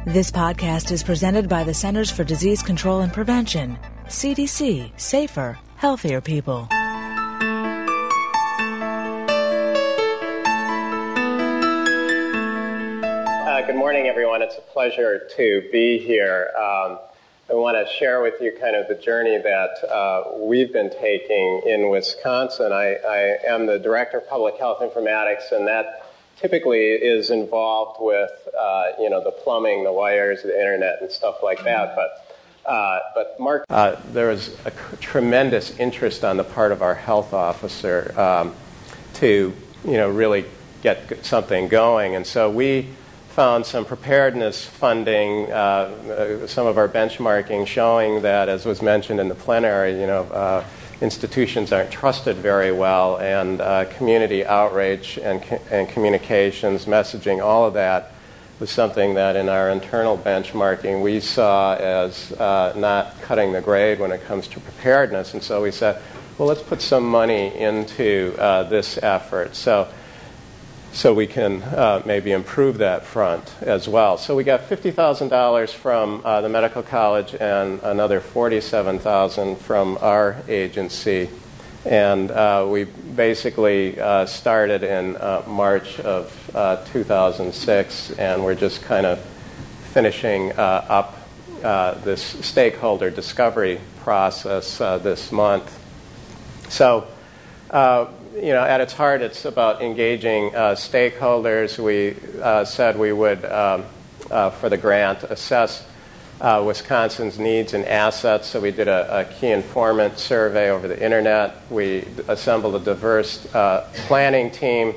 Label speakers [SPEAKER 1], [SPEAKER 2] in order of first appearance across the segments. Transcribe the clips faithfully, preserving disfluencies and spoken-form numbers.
[SPEAKER 1] This podcast is presented by the Centers for Disease Control and Prevention. C D C. Safer, healthier people.
[SPEAKER 2] Uh, good morning, everyone. It's a pleasure to be here. Um, I want to share with you kind of the journey that uh, we've been taking in Wisconsin. I, I am the Director of Public Health Informatics, and that typically is involved with, uh, you know, the plumbing, the wires, the internet, and stuff like that. But, uh, but Mark, uh, there was a c- tremendous interest on the part of our health officer um, to, you know, really get something going, and so we found some preparedness funding, uh, uh, some of our benchmarking showing that, as was mentioned in the plenary, you know, uh, institutions aren't trusted very well, and uh, community outreach and, co- and communications, messaging, all of that was something that in our internal benchmarking we saw as uh, not cutting the grade when it comes to preparedness. And so we said, well, let's put some money into uh, this effort so, so we can uh, maybe improve that front as well. So we got fifty thousand dollars from uh, the medical college and another forty-seven thousand dollars from our agency. And uh, we basically uh, started in uh, March of uh, two thousand six, and we're just kind of finishing uh, up uh, this stakeholder discovery process uh, this month. So, uh, you know, at its heart, it's about engaging uh, stakeholders. We uh, said we would, um, uh, for the grant, assess uh, Wisconsin's needs and assets. So we did a, a key informant survey over the internet. We assembled a diverse uh, planning team.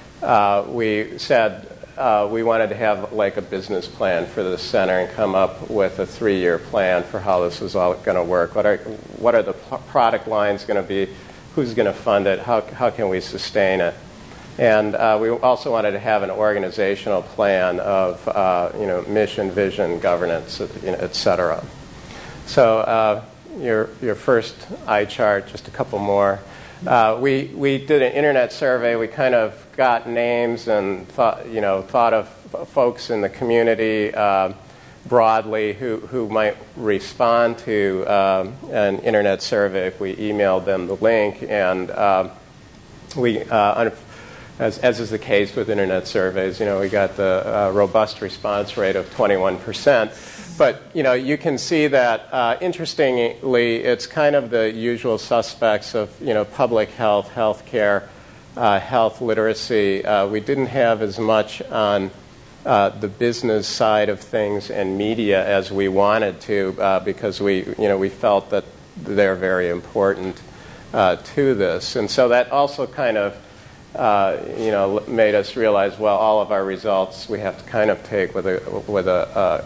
[SPEAKER 2] Uh, we said uh, we wanted to have like a business plan for the center and come up with a three-year plan for how this was all going to work. What are what are the p- product lines going to be? Who's going to fund it? How how can we sustain it? And uh, we also wanted to have an organizational plan of uh, you know mission, vision, governance, you know, et cetera. So uh, your your first eye chart, just a couple more. Uh, we we did an internet survey. We kind of got names and thought you know thought of f- folks in the community uh, broadly who, who might respond to um, an internet survey if we emailed them the link. And uh, we, uh, as, as is the case with internet surveys, you know, we got the uh, robust response rate of twenty-one percent. But, you know, you can see that, uh, interestingly, it's kind of the usual suspects of, you know, public health, healthcare, uh, health literacy. Uh, we didn't have as much on Uh, the business side of things and media as we wanted to, uh, because we, you know, we felt that they're very important uh, to this, and so that also kind of, uh, you know, made us realize, well, all of our results we have to kind of take with a with a,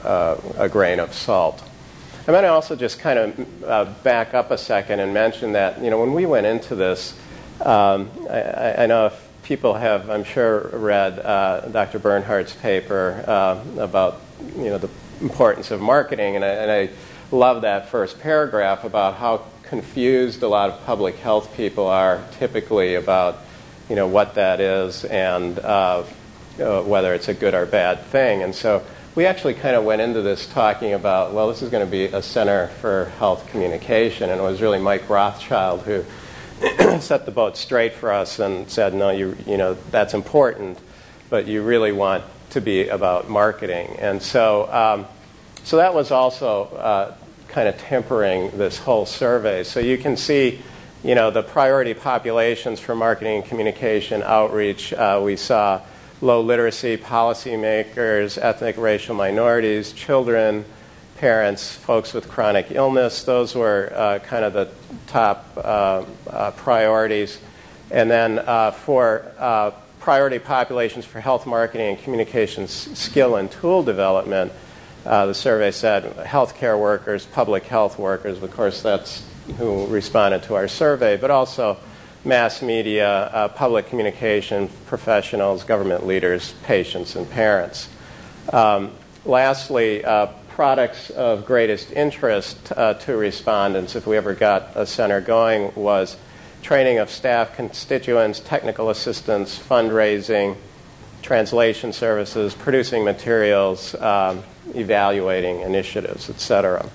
[SPEAKER 2] a, a grain of salt. I'm going to also just kind of uh, back up a second and mention that, you know, when we went into this, um, I, I know if people have, I'm sure, read uh, Doctor Bernhardt's paper uh, about, you know, the importance of marketing, and I, and I love that first paragraph about how confused a lot of public health people are typically about, you know, what that is and uh, uh, whether it's a good or bad thing. And so we actually kind of went into this talking about, well, this is going to be a center for health communication, and it was really Mike Rothschild who set the boat straight for us and said, no, you you know, that's important, but you really want to be about marketing. And so um, so that was also uh, kind of tempering this whole survey. So you can see, you know, the priority populations for marketing and communication outreach. Uh, we saw low literacy, policymakers, ethnic, racial minorities, children, parents, folks with chronic illness. Those were uh, kind of the top uh, uh, priorities. And then uh, for uh, priority populations for health marketing and communications skill and tool development, uh, the survey said healthcare workers, public health workers. Of course, that's who responded to our survey, but also mass media, uh, public communication professionals, government leaders, patients, and parents. Um, lastly, uh, products of greatest interest uh, to respondents, if we ever got a center going, was training of staff, constituents, technical assistance, fundraising, translation services, producing materials, um, evaluating initiatives, et cetera.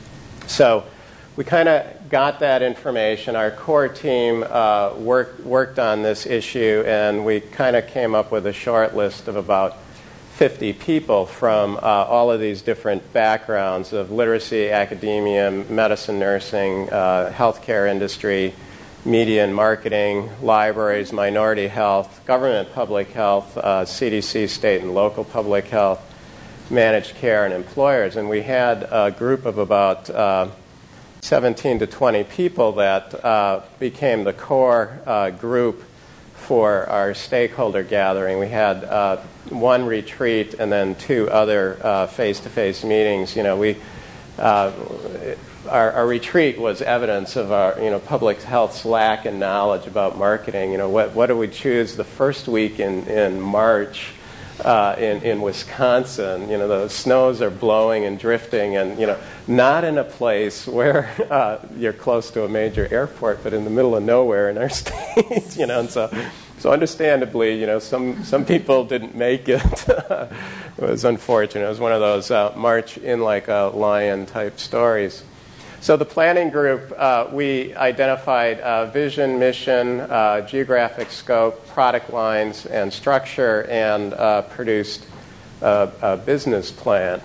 [SPEAKER 2] So we kind of got that information. Our core team uh, worked, worked on this issue, and we kind of came up with a short list of about fifty people from uh, all of these different backgrounds of literacy, academia, medicine, nursing, uh, healthcare industry, media and marketing, libraries, minority health, government public health, uh, C D C, state and local public health, managed care, and employers. And we had a group of about uh, seventeen to twenty people that uh, became the core uh, group for our stakeholder gathering. We had uh, one retreat and then two other uh, face-to-face meetings. You know, we uh, our, our retreat was evidence of our, you know, public health's lack in knowledge about marketing. You know, what what do we choose the first week in in March uh, in in Wisconsin? You know, the snows are blowing and drifting, and you know, not in a place where uh, you're close to a major airport, but in the middle of nowhere in our state. You know, and so. So understandably, you know, some, some people didn't make it. It was unfortunate. It was one of those uh, march in like a lion type stories. So the planning group, uh, we identified uh, vision, mission, uh, geographic scope, product lines, and structure, and uh, produced a, a business plan.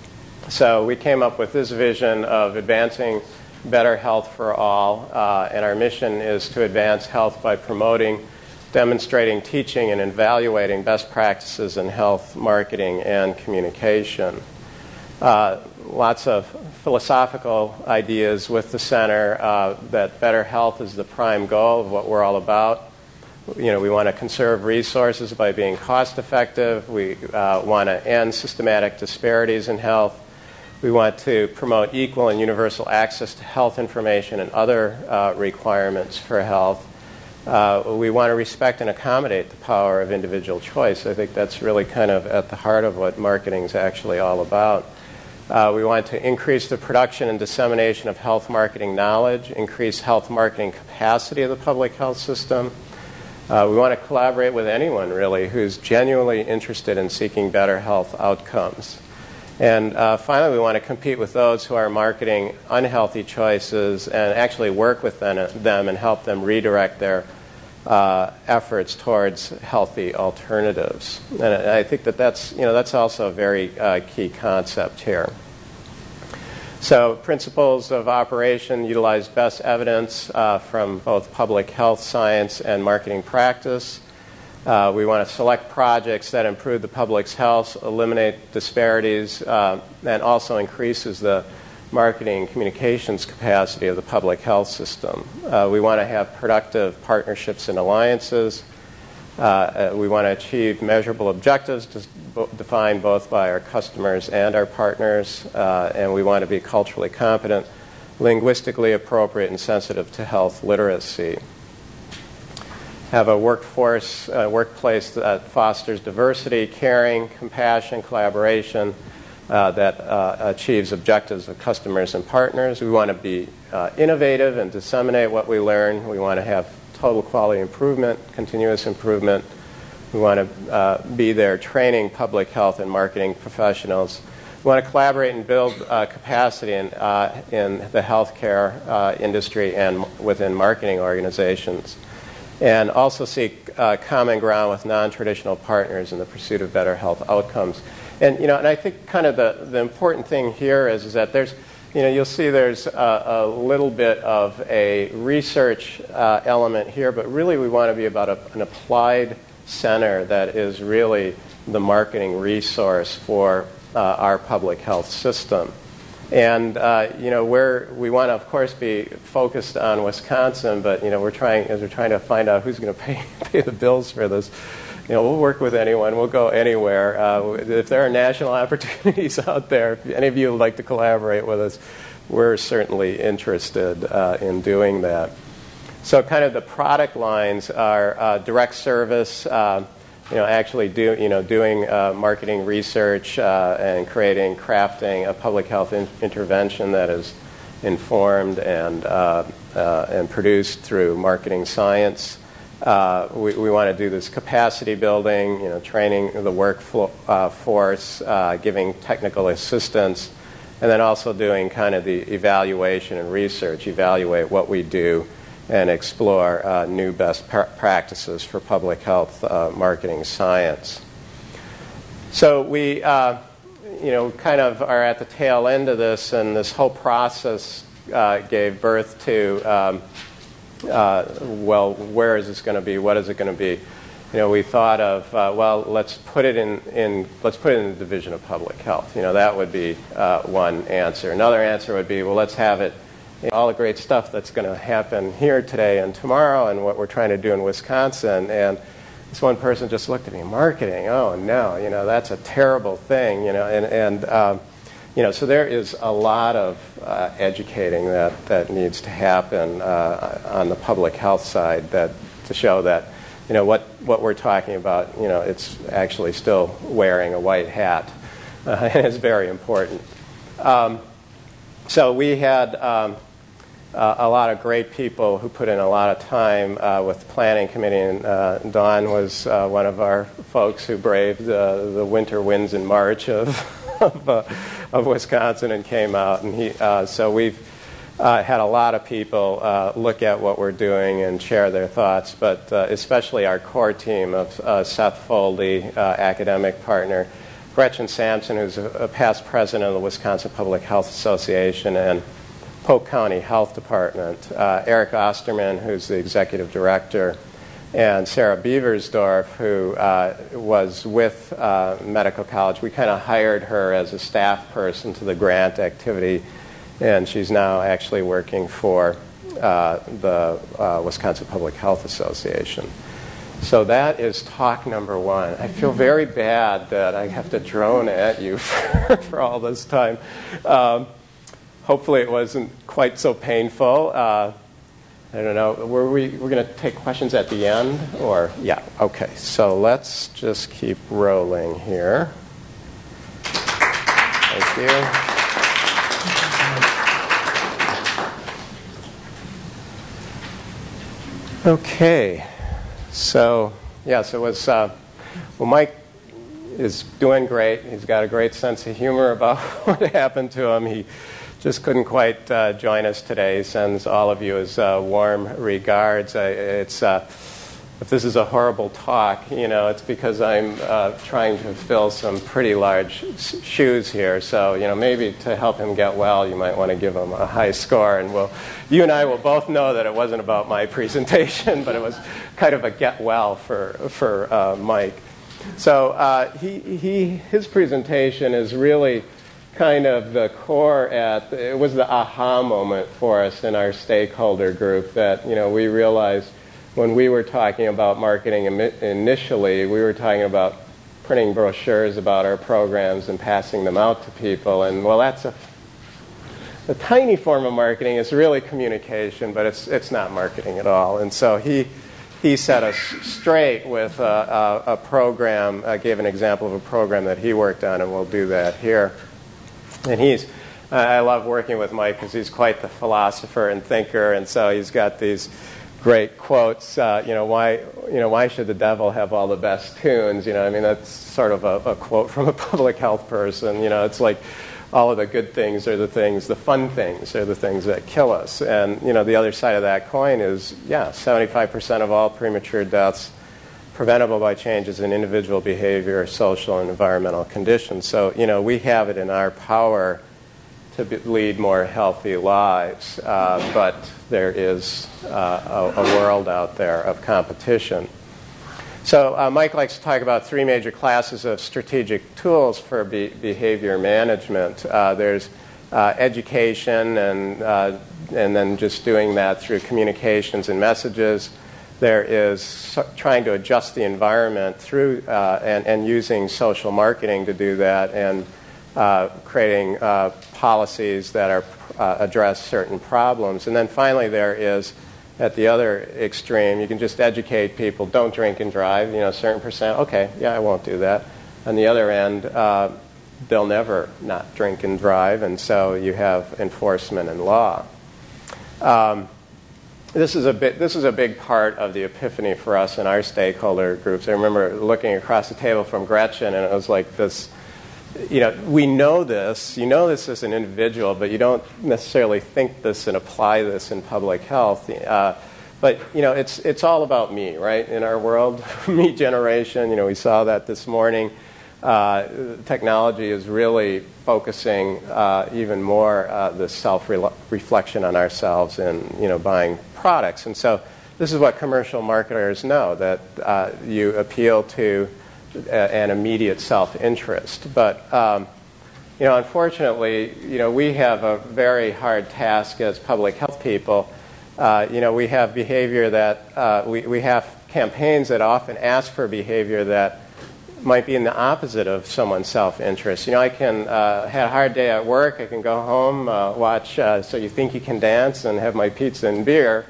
[SPEAKER 2] So we came up with this vision of advancing better health for all, uh, and our mission is to advance health by promoting, demonstrating, teaching, and evaluating best practices in health, marketing, and communication. Uh, lots of philosophical ideas with the center uh, that better health is the prime goal of what we're all about. You know, we want to conserve resources by being cost effective. We uh, want to end systematic disparities in health. We want to promote equal and universal access to health information and other uh, requirements for health. Uh, we want to respect and accommodate the power of individual choice. I think that's really kind of at the heart of what marketing is actually all about. Uh, we want to increase the production and dissemination of health marketing knowledge, increase health marketing capacity of the public health system. Uh, we want to collaborate with anyone, really, who's genuinely interested in seeking better health outcomes. And uh, finally, we want to compete with those who are marketing unhealthy choices and actually work with them, them and help them redirect their uh, efforts towards healthy alternatives. And I think that that's, you know, that's also a very uh, key concept here. So principles of operation utilize best evidence uh, from both public health science and marketing practice. Uh, we want to select projects that improve the public's health, eliminate disparities, uh, and also increases the marketing and communications capacity of the public health system. Uh, we want to have productive partnerships and alliances. Uh, we want to achieve measurable objectives defined both by our customers and our partners, uh, and we want to be culturally competent, linguistically appropriate, and sensitive to health literacy. Have a workforce, uh, workplace that fosters diversity, caring, compassion, collaboration, uh, that uh, achieves objectives of customers and partners. We want to be uh, innovative and disseminate what we learn. We want to have total quality improvement, continuous improvement. We want to uh, be there training public health and marketing professionals. We want to collaborate and build uh, capacity in, uh, in the healthcare uh, industry and within marketing organizations. And also seek uh, common ground with non-traditional partners in the pursuit of better health outcomes. And you know, and I think kind of the, the important thing here is, is that there's, you know, you'll see there's a, a little bit of a research uh, element here, but really we want to be about a, an applied center that is really the marketing resource for uh, our public health system. And uh, you know, we're, we want to, of course, be focused on Wisconsin, but you know, we're trying as we're trying to find out who's going to pay pay the bills for this. You know, we'll work with anyone. We'll go anywhere. Uh, if there are national opportunities out there, if any of you would like to collaborate with us, we're certainly interested uh, in doing that. So, kind of the product lines are uh, direct service. Uh, You know, actually do you know doing uh, marketing research uh, and creating, crafting a public health in- intervention that is informed and uh, uh, and produced through marketing science. Uh, we, we want to do this capacity building, you know, training the workforce, uh, uh, giving technical assistance, and then also doing kind of the evaluation and research, evaluate what we do and explore uh, new best par- practices for public health uh, marketing science. So we, uh, you know, kind of are at the tail end of this, and this whole process uh, gave birth to um, Uh, well, where is this going to be? What is it going to be? You know, we thought of, uh, well, let's put it in, in, let's put it in the Division of Public Health. You know, that would be uh, one answer. Another answer would be, well, let's have it, you know, all the great stuff that's going to happen here today and tomorrow, and what we're trying to do in Wisconsin. And this one person just looked at me, marketing. Oh no, you know, that's a terrible thing. You know, and and. Um, You know, so there is a lot of uh, educating that, that needs to happen uh, on the public health side that to show that, you know, what, what we're talking about, you know, it's actually still wearing a white hat, uh, and it's very important. Um, so we had um, uh, a lot of great people who put in a lot of time uh, with the planning committee, and uh, Don was uh, one of our folks who braved uh, the winter winds in March of of, uh, of Wisconsin and came out, and he. Uh, so we've uh, had a lot of people uh, look at what we're doing and share their thoughts, but uh, especially our core team of uh, Seth Foldy, uh, academic partner, Gretchen Sampson, who's a, a past president of the Wisconsin Public Health Association, and Polk County Health Department, uh, Eric Osterman, who's the executive director, and Sarah Beversdorf, who uh, was with uh, Medical College. We kind of hired her as a staff person to the grant activity, and she's now actually working for uh, the uh, Wisconsin Public Health Association. So that is talk number one. I feel very bad that I have to drone at you for, for all this time. Um, hopefully it wasn't quite so painful. Uh, I don't know. Were we we're going to take questions at the end, or yeah? Okay. So let's just keep rolling here. Thank you. Okay. So yes, it was. Uh, well, Mike is doing great. He's got a great sense of humor about what happened to him. He just couldn't quite uh, join us today. He sends all of you his uh, warm regards. I, it's uh, if this is a horrible talk, you know, it's because I'm uh, trying to fill some pretty large sh- shoes here. So, you know, maybe to help him get well, you might want to give him a high score. And we'll, you and I will both know that it wasn't about my presentation, but it was kind of a get well for for uh, Mike. So uh, he he his presentation is really kind of the core at, it was the aha moment for us in our stakeholder group that, you know, we realized when we were talking about marketing initially, we were talking about printing brochures about our programs and passing them out to people. And, well, that's a, a tiny form of marketing. It's really communication, but it's it's not marketing at all. And so he he set us straight with a, a, a program, uh, gave an example of a program that he worked on, and we'll do that here. And he's, uh, I love working with Mike because he's quite the philosopher and thinker, and so he's got these great quotes. Uh, you know, why, you know, why should the devil have all the best tunes? You know, I mean, that's sort of a, a quote from a public health person. You know, it's like all of the good things are the things, the fun things are the things that kill us. And you know, the other side of that coin is, yeah, seventy-five percent of all premature deaths preventable by changes in individual behavior, social and environmental conditions. So, you know, we have it in our power to be, lead more healthy lives, uh, but there is uh, a, a world out there of competition. So uh, Mike likes to talk about three major classes of strategic tools for be- behavior management. Uh, there's uh, education, and uh, and then just doing that through communications and messages. There is trying to adjust the environment through uh, and, and using social marketing to do that, and uh, creating uh, policies that are uh, address certain problems. And then finally, there is, at the other extreme, you can just educate people, don't drink and drive, you know, a certain percent, okay, yeah, I won't do that. On the other end, uh, they'll never not drink and drive, and so you have enforcement and law. Um, this is a bit, this is a big part of the epiphany for us in our stakeholder groups. I remember looking across the table from Gretchen, and it was like this, you know, we know this, you know this as an individual, but you don't necessarily think this and apply this in public health. Uh, but, you know, it's it's all about me, right, in our world. Me generation, you know, we saw that this morning. Uh, technology is really focusing uh, even more uh, the self-reflection on ourselves in, you know, buying products. And so this is what commercial marketers know, that uh, you appeal to a, an immediate self-interest. But, um, you know, unfortunately, you know, we have a very hard task as public health people. Uh, you know, we have behavior that, uh, we, we have campaigns that often ask for behavior that might be in the opposite of someone's self-interest. You know, I can uh, had a hard day at work. I can go home, uh, watch uh, So You Think You Can Dance, and have my pizza and beer,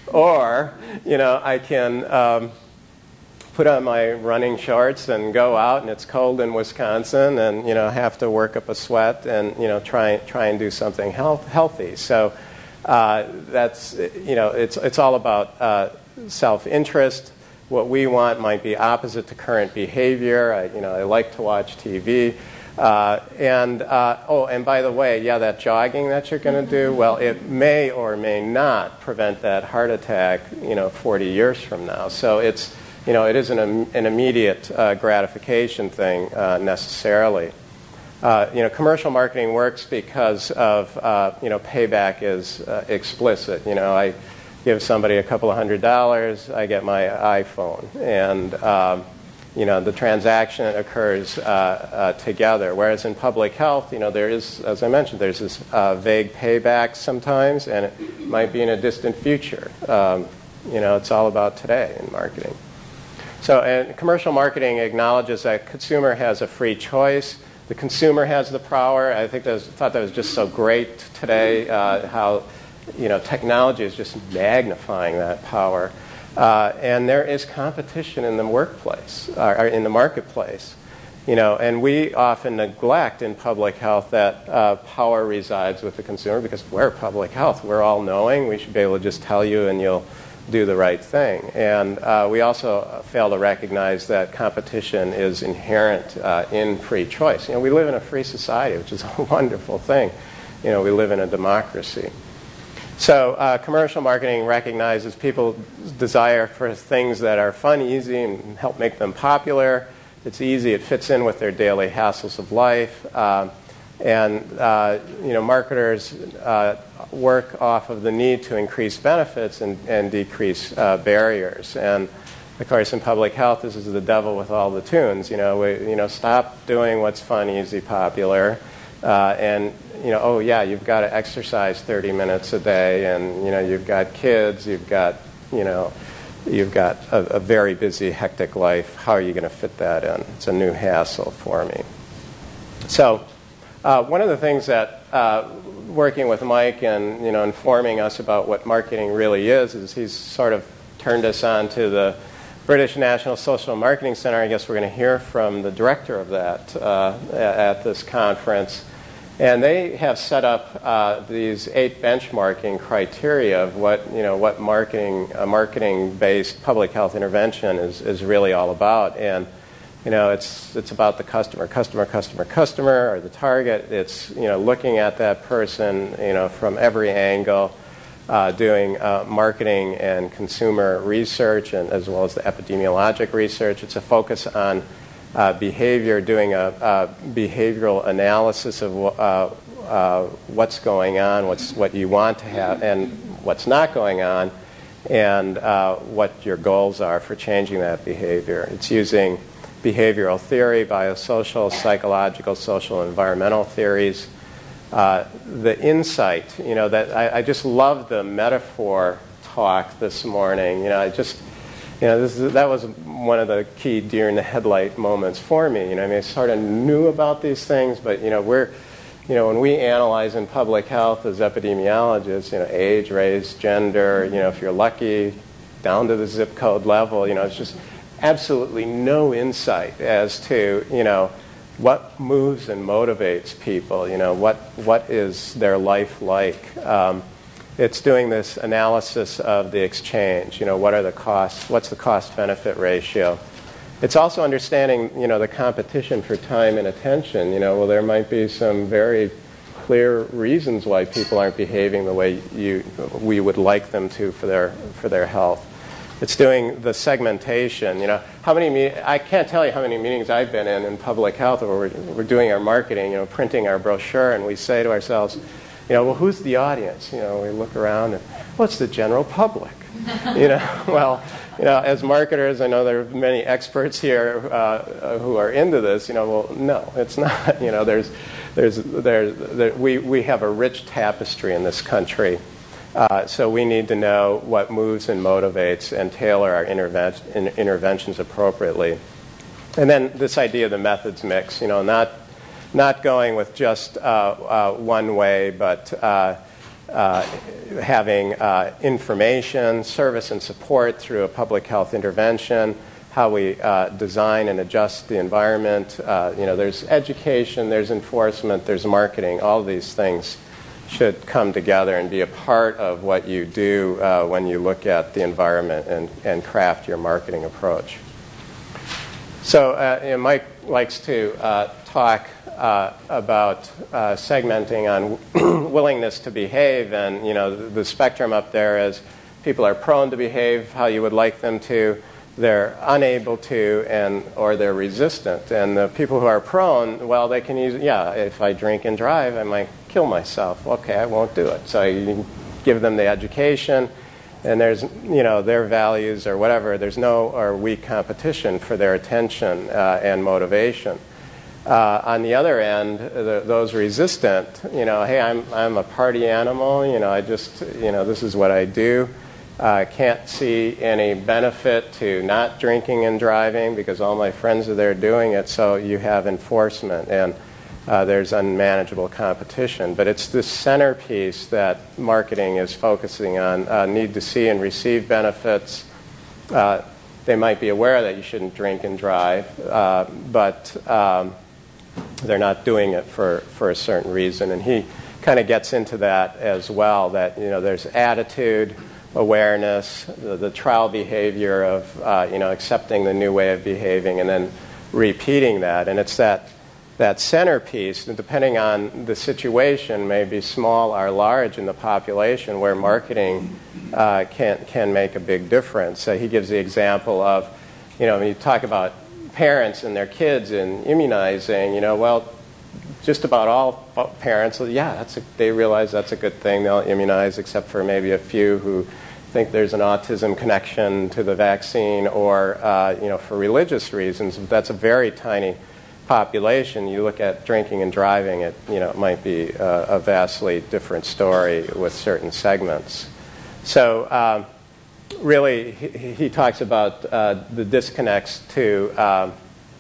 [SPEAKER 2] or you know, I can um, put on my running shorts and go out, and it's cold in Wisconsin, and you know, have to work up a sweat, and you know, try try and do something health, healthy. So uh, that's you know, it's it's all about uh, self-interest. What we want might be opposite to current behavior. I, you know, I like to watch T V. Uh, and, uh, oh, and by the way, yeah, that jogging that you're going to do, well, it may or may not prevent that heart attack, you know, forty years from now. So it's, you know, it isn't a, an immediate uh, gratification thing uh, necessarily. Uh, you know, commercial marketing works because of, uh, you know, payback is uh, explicit. You know, I give somebody a couple of hundred dollars, I get my iPhone, and um, you know, the transaction occurs uh, uh, together. Whereas in public health, you know, there is, as I mentioned, there's this uh, vague payback sometimes, and it might be in a distant future. Um, you know, it's all about today in marketing. So, and commercial marketing acknowledges that consumer has a free choice. The consumer has the power. I think that was, thought that was just so great today. Uh, how You know, technology is just magnifying that power. Uh, and there is competition in the workplace, or, or in the marketplace. You know, and we often neglect in public health that uh, power resides with the consumer, because we're public health. We're all knowing. We should be able to just tell you and you'll do the right thing. And uh, we also fail to recognize that competition is inherent uh, in free choice. You know, we live in a free society, which is a wonderful thing. You know, we live in a democracy. So uh, commercial marketing recognizes people's desire for things that are fun, easy, and help make them popular. It's easy. It fits in with their daily hassles of life. Uh, and, uh, you know, marketers uh, work off of the need to increase benefits and, and decrease uh, barriers. And, of course, in public health, this is the devil with all the tunes. You know, we, you know, stop doing what's fun, easy, popular, uh, and you know, oh yeah, you've got to exercise thirty minutes a day, and you know, you've got kids, you've got, you know, you've got a, a very busy, hectic life. How are you going to fit that in? It's a new hassle for me. So, uh, one of the things that uh, working with Mike and you know, informing us about what marketing really is, is he's sort of turned us on to the British National Social Marketing Center. I guess we're going to hear from the director of that uh, at this conference. And they have set up uh, these eight benchmarking criteria of what you know what marketing a marketing-based public health intervention is, is really all about. And you know it's it's about the customer, customer, customer, customer, or the target. It's you know looking at that person you know from every angle, uh, doing uh, marketing and consumer research, and as well as the epidemiologic research. It's a focus on Uh, behavior, doing a, a behavioral analysis of uh, uh, what's going on, what's what you want to have, and what's not going on, and uh, what your goals are for changing that behavior. It's using behavioral theory, biosocial, psychological, social, environmental theories. Uh, the insight, you know, that I, I just love the metaphor talk this morning. You know, I just You know, this is, that was one of the key deer in the headlight moments for me. You know, I mean, I sort of knew about these things, but you know, we're, you know, when we analyze in public health as epidemiologists, you know, age, race, gender, you know, if you're lucky, down to the zip code level, you know, it's just absolutely no insight as to, you know, what moves and motivates people. You know, what what is their life like? Um, it's doing this analysis of the exchange. You know, what are the costs? What's the cost-benefit ratio? It's also understanding, you know, the competition for time and attention. You know, well, there might be some very clear reasons why people aren't behaving the way you we would like them to for their for their health. It's doing the segmentation. You know, how many me- I can't tell you how many meetings I've been in in public health where we're, we're doing our marketing, you know, printing our brochure, and we say to ourselves, you know, well, who's the audience? You know, we look around and, well, it's the general public. You know, well, you know, as marketers, I know there are many experts here uh, who are into this. You know, well, no, it's not. You know, there's, there's, there's, there, we we have a rich tapestry in this country, uh, so we need to know what moves and motivates and tailor our interven- in, interventions appropriately. And then this idea of the methods mix. You know, not not going with just uh, uh, one way, but uh, Uh, having uh, information, service, and support through a public health intervention, how we uh, design and adjust the environment. Uh, you know, there's education, there's enforcement, there's marketing. All of these things should come together and be a part of what you do uh, when you look at the environment and, and craft your marketing approach. So uh, you know, Mike likes to uh, talk uh, about uh, segmenting on willingness to behave, and you know the, the spectrum up there is people are prone to behave how you would like them to, they're unable to, and or they're resistant. And the people who are prone, well, they can use, yeah, if I drink and drive, I might kill myself. Okay, I won't do it. So you give them the education, and there's, you know, their values or whatever, there's no or weak competition for their attention uh, and motivation. Uh, on the other end, the, those resistant, you know, hey, I'm I'm a party animal, you know, I just, you know, this is what I do. I uh, can't see any benefit to not drinking and driving because all my friends are there doing it, so you have enforcement and uh, there's unmanageable competition. But it's this centerpiece that marketing is focusing on, uh, need to see and receive benefits. Uh, they might be aware that you shouldn't drink and drive, uh, but um, they're not doing it for, for a certain reason. And he kind of gets into that as well, that, you know, there's attitude, awareness, the, the trial behavior of, uh, you know, accepting the new way of behaving and then repeating that. And it's that, that centerpiece, and depending on the situation, may be small or large in the population, where marketing uh, can, can make a big difference. So he gives the example of, you know, when you talk about parents and their kids and immunizing, you know, well, just about all parents, yeah, that's a, they realize that's a good thing. They'll immunize, except for maybe a few who think there's an autism connection to the vaccine, or uh, you know, for religious reasons. That's a very tiny population. You look at drinking and driving, it you know it might be uh, a vastly different story with certain segments. So. Um, Really, he, he talks about uh, the disconnects to uh,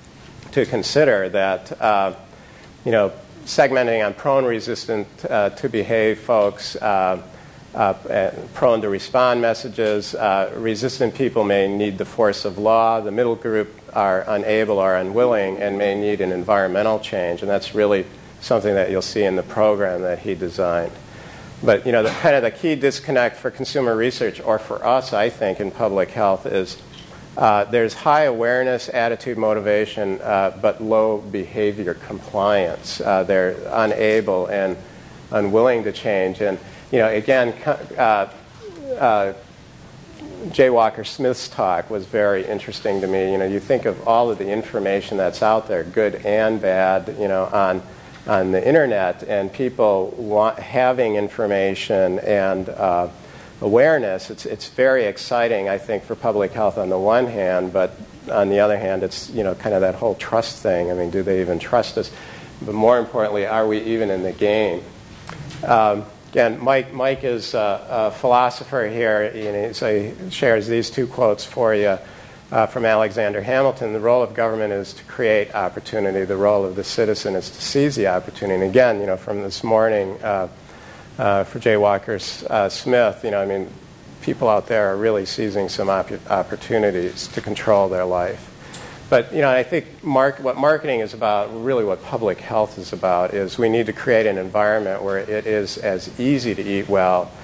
[SPEAKER 2] to consider that uh, you know segmenting on prone, resistant uh, to behave folks, uh, uh, prone to respond messages. Uh, resistant people may need the force of law. The middle group are unable or unwilling and may need an environmental change, and that's really something that you'll see in the program that he designed. But, you know, the, kind of the key disconnect for consumer research, or for us, I think, in public health is uh, there's high awareness, attitude, motivation, uh, but low behavior compliance. Uh, they're unable and unwilling to change. And, you know, again, uh, uh, Jay Walker Smith's talk was very interesting to me. You know, you think of all of the information that's out there, good and bad, you know, on on the internet, and people want, having information and uh, awareness. It's it's very exciting, I think, for public health on the one hand, but on the other hand, it's, you know, kind of that whole trust thing. I mean, do they even trust us? But more importantly, are we even in the game? Um, again, Mike Mike is a, a philosopher here. You know, so he shares these two quotes for you. Uh, from Alexander Hamilton: the role of government is to create opportunity. The role of the citizen is to seize the opportunity. And again, you know, from this morning, uh, uh, for Jay Walker uh, Smith, you know, I mean, people out there are really seizing some op- opportunities to control their life. But, you know, I think mark- what marketing is about, really what public health is about, is we need to create an environment where it is as easy to eat well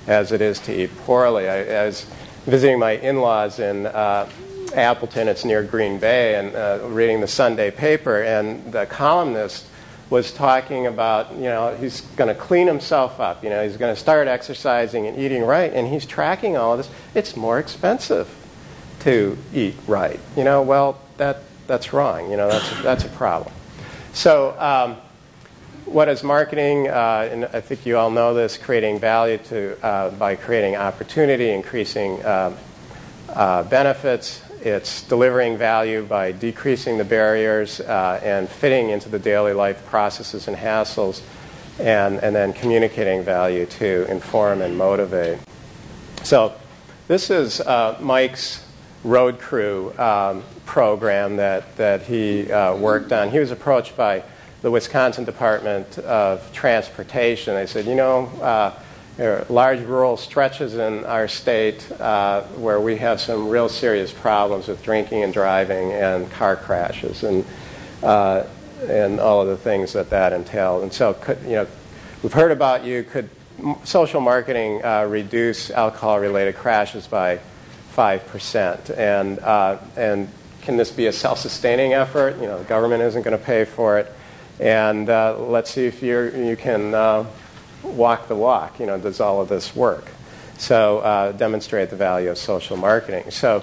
[SPEAKER 2] as it is to eat poorly. I, I was visiting my in-laws in uh, Appleton, it's near Green Bay, and uh, reading the Sunday paper, and the columnist was talking about, you know, he's going to clean himself up, you know, he's going to start exercising and eating right, and he's tracking all of this. It's more expensive to eat right. You know, well, that that's wrong. You know, that's that's a problem. So, um, what is marketing? Uh, and I think you all know this: creating value to uh, by creating opportunity, increasing uh, uh, benefits. It's delivering value by decreasing the barriers uh, and fitting into the daily life processes and hassles, and and then communicating value to inform and motivate. So, this is uh, Mike's road crew um, program that, that he uh, worked on. He was approached by the Wisconsin Department of Transportation. They said, you know, uh, there are large rural stretches in our state uh, where we have some real serious problems with drinking and driving and car crashes and uh, and all of the things that that entailed. And so, could, you know, we've heard about you. Could social marketing uh, reduce alcohol-related crashes by five percent, and uh, and can this be a self-sustaining effort? You know, the government isn't going to pay for it, and uh, let's see if you you can uh, walk the walk. You know, does all of this work? So uh, demonstrate the value of social marketing. So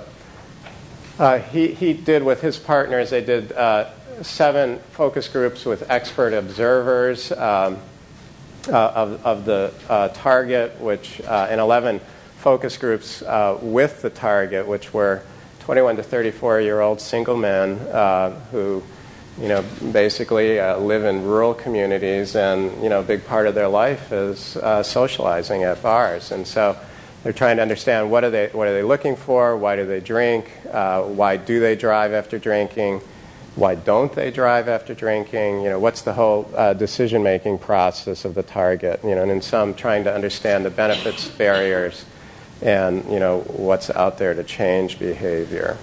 [SPEAKER 2] uh, he he did with his partners. They did uh, seven focus groups with expert observers um, uh, of of the uh, target, which uh, and eleven focus groups uh, with the target, which were twenty-one to thirty-four year old single men uh, who, you know, basically uh, live in rural communities, and you know, a big part of their life is uh, socializing at bars. And so they're trying to understand what are they what are they looking for, why do they drink, uh, why do they drive after drinking, why don't they drive after drinking, you know, what's the whole uh, decision-making process of the target, you know, and in some trying to understand the benefits, barriers, and you know what's out there to change behavior.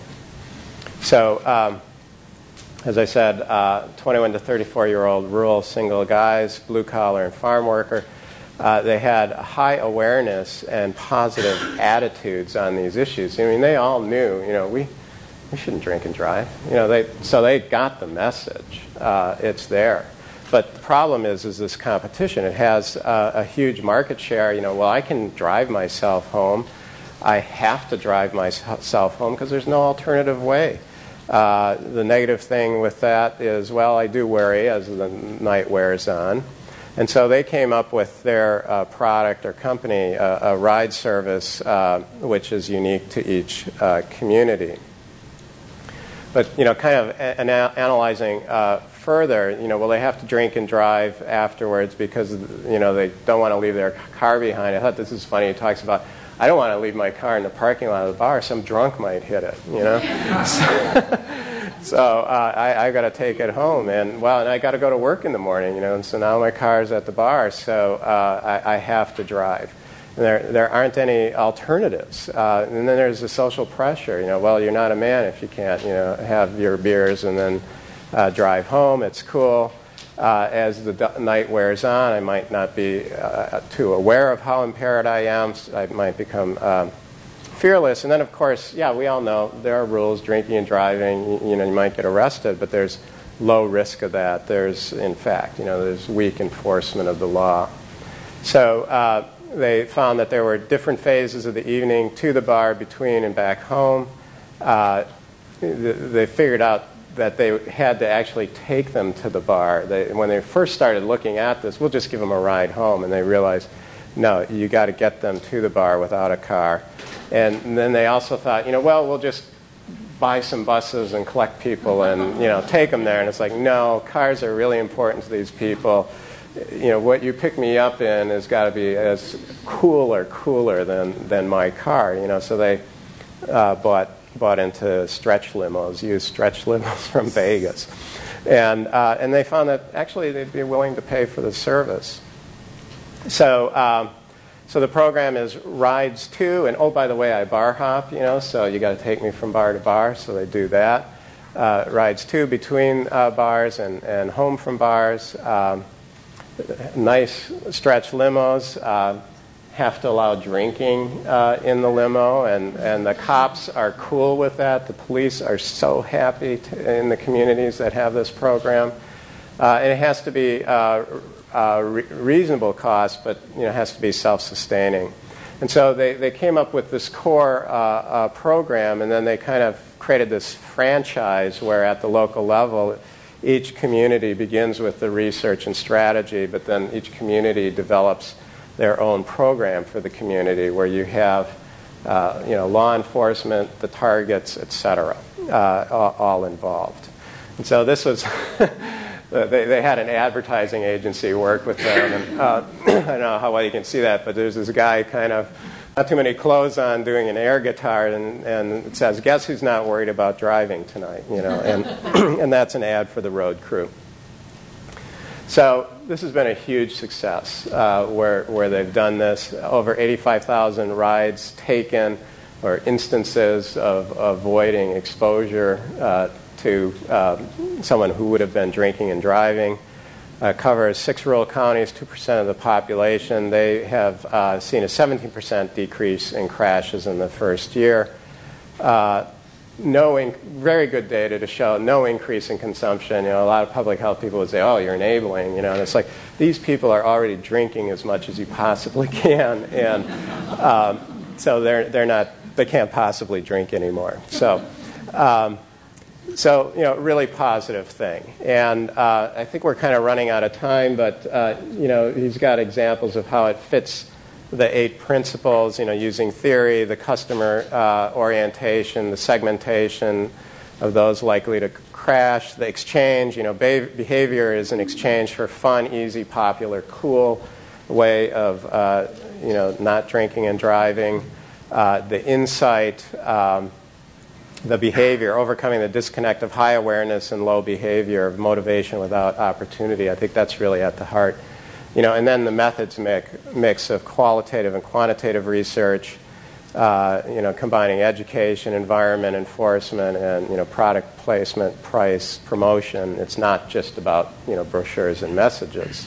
[SPEAKER 2] So, um, as I said, uh, twenty-one to thirty-four year old rural single guys, blue collar and farm worker. Uh, they had high awareness and positive attitudes on these issues. I mean, they all knew, you know, we we shouldn't drink and drive. You know, they so they got the message. Uh, it's there. But the problem is, is this competition. It has uh, a huge market share. You know, well, I can drive myself home. I have to drive myself home because there's no alternative way. Uh, the negative thing with that is, well, I do worry as the night wears on. And so they came up with their uh, product or company, uh, a ride service, uh, which is unique to each uh, community. But, you know, kind of a- ana- analyzing uh, further, you know, well, they have to drink and drive afterwards because, you know, they don't want to leave their car behind. I thought this is funny. He talks about, I don't want to leave my car in the parking lot of the bar. Some drunk might hit it, you know. so so uh, I, I got to take it home. And, well, and I got to go to work in the morning, you know, and so now my car's at the bar, so uh, I, I have to drive. And there, there aren't any alternatives. Uh, and then there's the social pressure. You know, well, you're not a man if you can't, you know, have your beers and then uh, drive home. It's cool. Uh, as the d- night wears on, I might not be uh, too aware of how impaired I am. So I might become um, fearless. And then, of course, yeah, we all know there are rules. Drinking and driving, you, you know, you might get arrested, but there's low risk of that. There's, in fact, you know, there's weak enforcement of the law. So. Uh, They found that there were different phases of the evening, to the bar, between, and back home. Uh, they figured out that they had to actually take them to the bar. They, when they first started looking at this, we'll just give them a ride home, and they realized, no, you got to get them to the bar without a car. And, and then they also thought, you know, well, we'll just buy some buses and collect people and, you know, take them there. And it's like, no, cars are really important to these people. You know, what you pick me up in has got to be as cool or cooler than, than my car, you know. So they uh, bought bought into stretch limos, used stretch limos from Vegas. And uh, and they found that actually they'd be willing to pay for the service. So um, so the program is Rides to, and oh, by the way, I bar hop, you know, so you got to take me from bar to bar, so they do that. Uh, rides to, between uh, bars and, and home from bars. Um, Nice stretch limos. Uh, have to allow drinking uh, in the limo, and, and the cops are cool with that. The police are so happy to, in the communities that have this program. Uh, and it has to be uh, uh, re- reasonable cost, but you know, it has to be self-sustaining. And so they, they came up with this core uh, uh, program, and then they kind of created this franchise where at the local level, each community begins with the research and strategy, but then each community develops their own program for the community, where you have uh, you know, law enforcement, the targets, et cetera, uh, all, all involved. And so this was, they, they had an advertising agency work with them, and uh, I don't know how well you can see that, but there's this guy kind of, not too many clothes on, doing an air guitar, and, and it says, "Guess who's not worried about driving tonight?" You know, and and that's an ad for the road crew. So this has been a huge success uh, where where they've done this. Over eighty-five thousand rides taken, or instances of avoiding exposure uh, to uh, someone who would have been drinking and driving. Uh, covers six rural counties, two percent of the population. They have uh, seen a seventeen percent decrease in crashes in the first year. Uh, no, inc- very good data to show no increase in consumption. You know, a lot of public health people would say, "Oh, you're enabling," you know, and it's like these people are already drinking as much as you possibly can, and um, so they're they're not they can't possibly drink anymore. So. Um, So, you know, really positive thing. And uh, I think we're kind of running out of time, but, uh, you know, he's got examples of how it fits the eight principles, you know, using theory, the customer uh, orientation, the segmentation of those likely to crash, the exchange, you know, be- behavior is an exchange for fun, easy, popular, cool way of, uh, you know, not drinking and driving, uh, the insight, um, the behavior, overcoming the disconnect of high awareness and low behavior, of motivation without opportunity. I think that's really at the heart. You know, and then the methods mix, mix of qualitative and quantitative research, uh, you know, combining education, environment, enforcement, and, you know, product placement, price, promotion. It's not just about, you know, brochures and messages.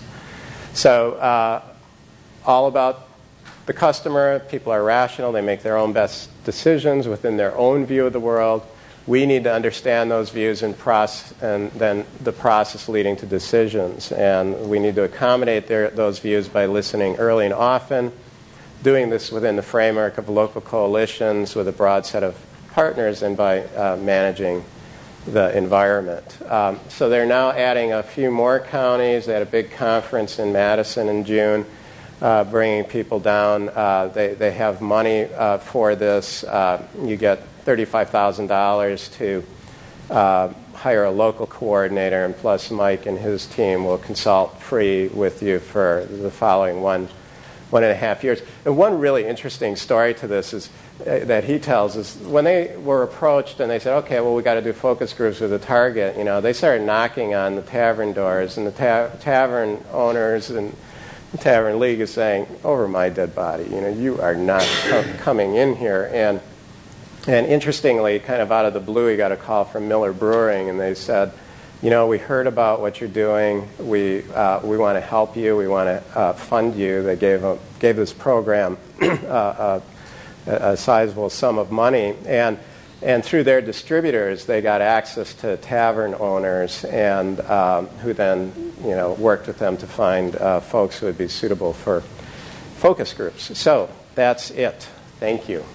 [SPEAKER 2] So uh, all about the customer. People are rational. They make their own best decisions within their own view of the world. We need to understand those views and, process, and then the process leading to decisions. And we need to accommodate their, those views by listening early and often, doing this within the framework of local coalitions with a broad set of partners, and by uh, managing the environment. Um, so they're now adding a few more counties. They had a big conference in Madison in June. Uh, bringing people down. Uh, they, they have money uh, for this. Uh, you get thirty-five thousand dollars to uh, hire a local coordinator, and plus Mike and his team will consult free with you for the following one, one and a half years. And one really interesting story to this is uh, that he tells is when they were approached and they said, "Okay, well, we got to do focus groups with the target," you know, they started knocking on the tavern doors, and the ta- tavern owners and the Tavern League is saying, "Over my dead body, you know, you are not co- coming in here." And and interestingly, kind of out of the blue, he got a call from Miller Brewing, and they said, "You know, we heard about what you're doing. We uh, we want to help you. We want to uh, fund you." They gave a, gave this program uh, a, a sizable sum of money, and and through their distributors, they got access to tavern owners, and um, who then, you know, worked with them to find uh, folks who would be suitable for focus groups. So that's it. Thank you.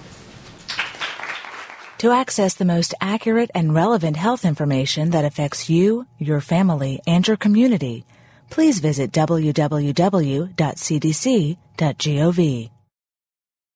[SPEAKER 1] To access the most accurate and relevant health information that affects you, your family, and your community, please visit w w w dot c d c dot gov.